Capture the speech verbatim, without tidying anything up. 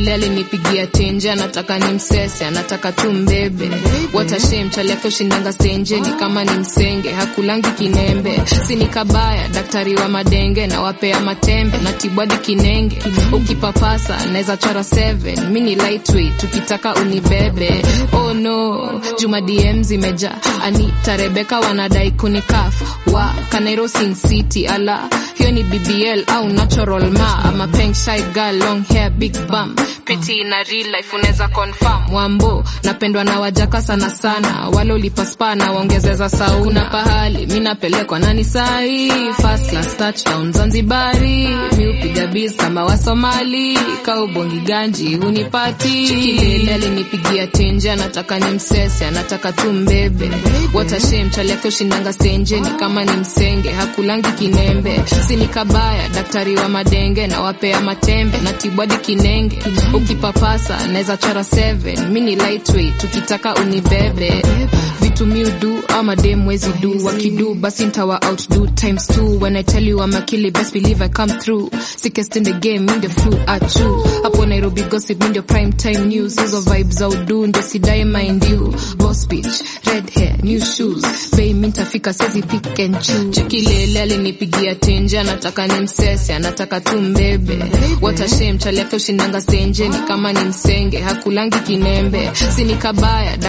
Chikilele alinipigia tenje, anataka ni msese, anataka tu mbebe. What a shame, chali yake ushindanga stenje, ni kama ni msenge, hakulangi kinembe. Sini kabaya, daktari wa madenge, na wapea matembe, na tibwadi kinenge. Ukipapasa, naeza chora seven, mini lightweight, tukitaka unibebe. Oh no, Juma D M zimeja, Anita Rebecca wanadai kunikafa. Wa, Kanairo Sin City, ala, hiyo ni B B L au natural ma. I'm a pink shy girl, long hair, big bum. Pretty in a real life, uneza confirm. Wambo, napendwa na wajaka sana sana. Wale ulipaspa na waongezeza sauna. Pahali, minapelekwa nani sahi. First class touchdown Zanzibari. Mi upiga biz kama wa Somali. Kaubongi ganji, unipati. Chikilele alinipigia tenje, anataka ni msese, anataka tu mbebe. What a shame, chali yake ushindanga stenje, ni kama ni msenge, hakulangi kinembe. Sini kabaya, daktari wa madenge, na wapea matembe, na tibwadi kinenge. Ukipapasa, naeza chora seven, mini lightweight, tukitaka unibebe. Vitu mi udu, ama dem wezi do. Wakidu, basi ntawa outdo times two. When I tell you I'm a killie, best believe I come through. Sickest in the game, in the flu, achu. Hapo Nairobi gossip, in the prime time news. Hizo vibes au do, ndo sidai mind you. Boss bitch, red hair, new shoes. Bay mintafika sezi pick and choose. Chikilele alinipigia tenje, anataka ni msese, anataka tu mbebe. What a shame, chali yake ushindanga stenje, ni kama ni msenge, hakulangi kinembe. Sini kabaya.